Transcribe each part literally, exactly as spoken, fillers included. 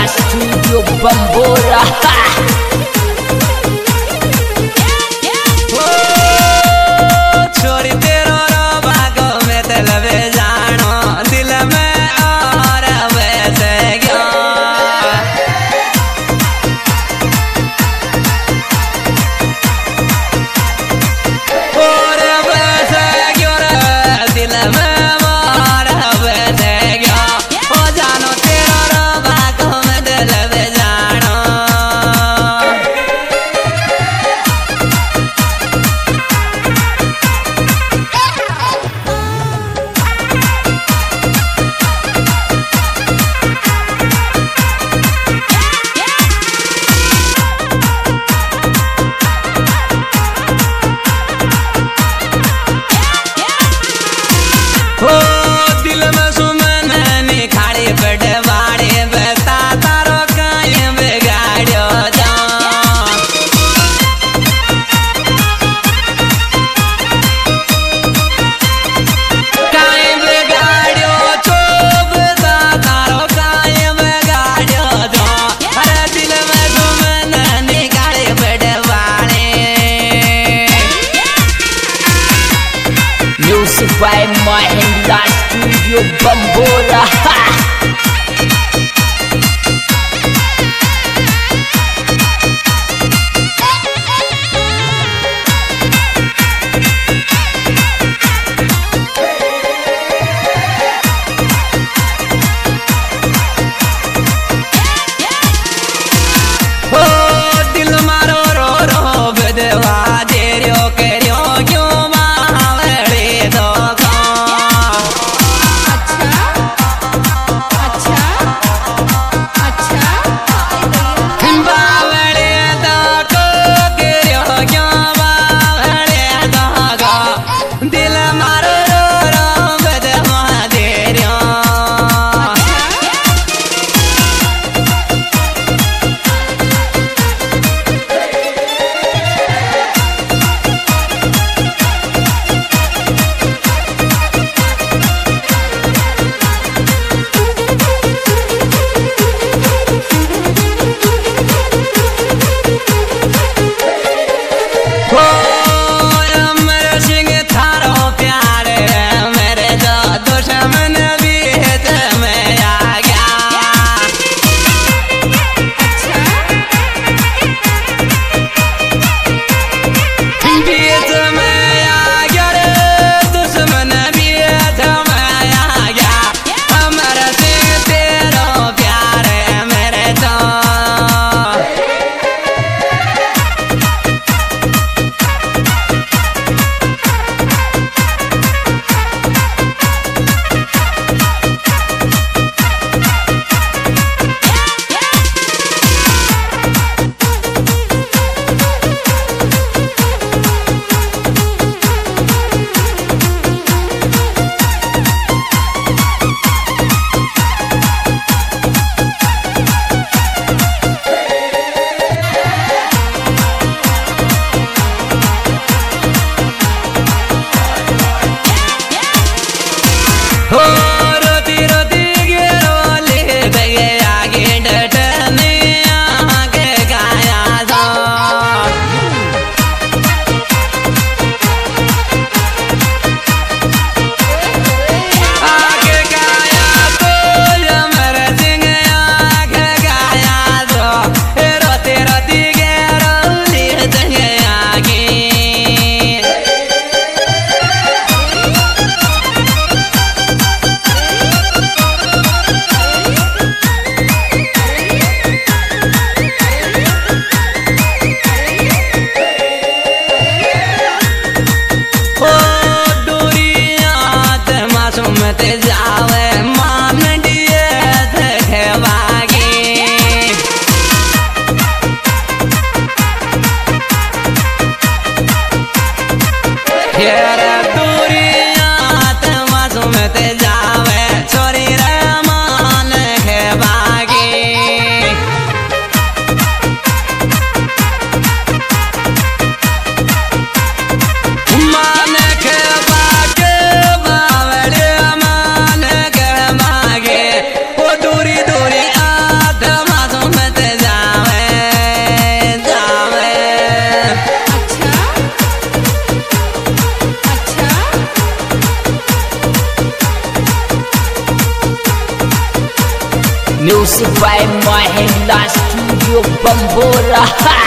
Studio Bambora. छोरी तेरो बागों में दिल में जानो दिल में और वैसे गया और वैसे क्यों रे दिल में और वैसे गया ओ जानो तेरो बागों में दिल में जानो हो दिल में सुमन निखाड़ी बड़े बाड़े बता तारो कायम बिगाड़ो जा कायम बिगाड़ो चोब ता तारो कायम बिगाड़ो जा अरे दिल में सुमन निखाड़ी बड़े बाड़े Music by Mahindra Studio Bambora. हो दिल मारो रो रो बदवा दे रियो करियो क्यों मावड़े दो बावड़े दो को करियो क्यों बावड़े दो दिल मारो रो रो बदवा दे रियो हो अमर सिंह थारो प्यार मेरे जो दुश्मन भी में आ गया बीच में आ गया रे दुश्मन बीच में आ गया अमर सिंह तेरो प्यार मेरे जो हो रोती रोती गिरो ले गए आगे डटने आगे गाया था आगे गाया तो अमर सिंह आगे गाया तो रोती रोती गिरो ले गए आगे हो दूरिया ते मासूम ते जावे मान दिए थे खेवागे यार दूरिया ते मासूम ते जावे छोरी रे मान खेवागे मान खेवागे बावड़े मान Music by Mahindra Studio Bambora.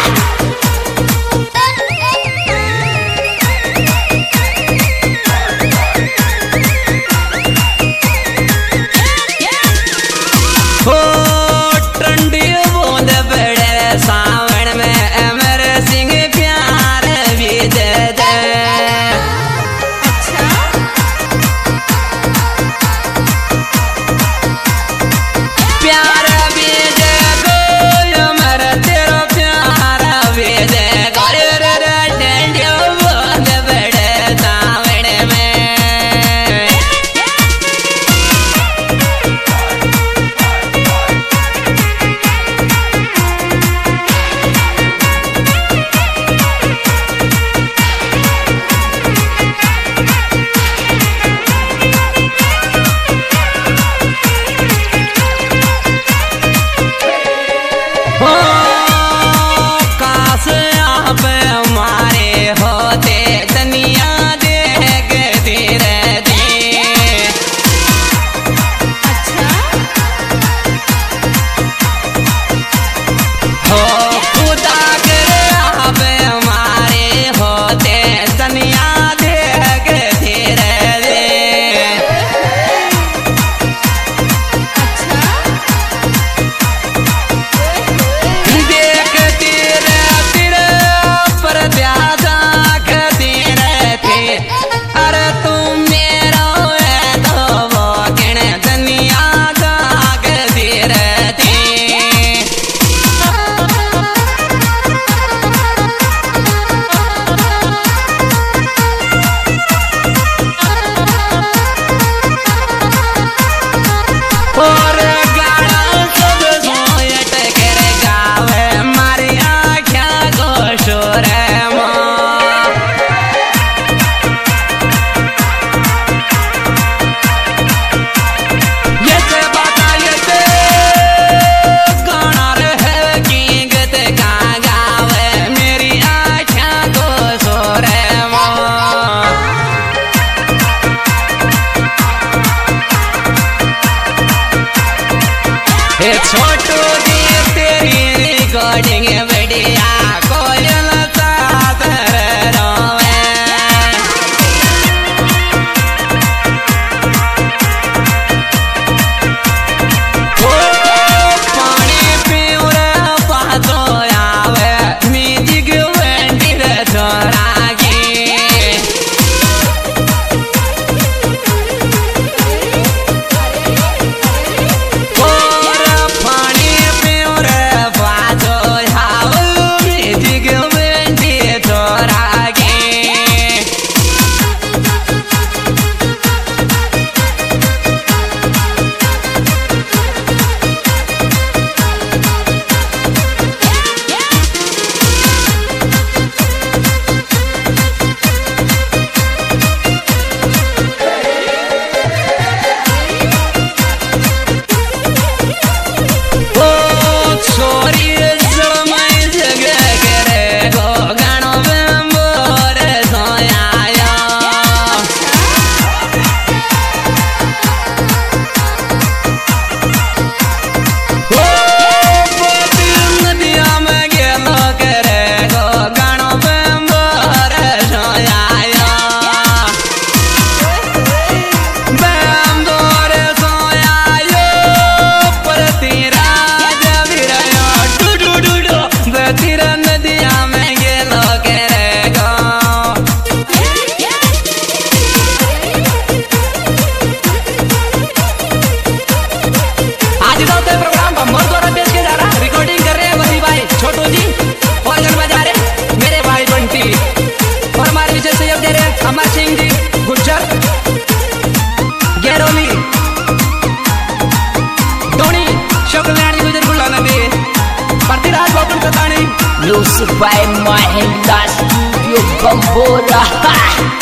छोटू दी तेरी रिकॉर्डिंग बढ़िया कोयल साथ रोवे ओ पानी पीऊ रे पातो आवे म्यूजिक वेंटी रे छोरागी Music by Mahindra Studio Bambora.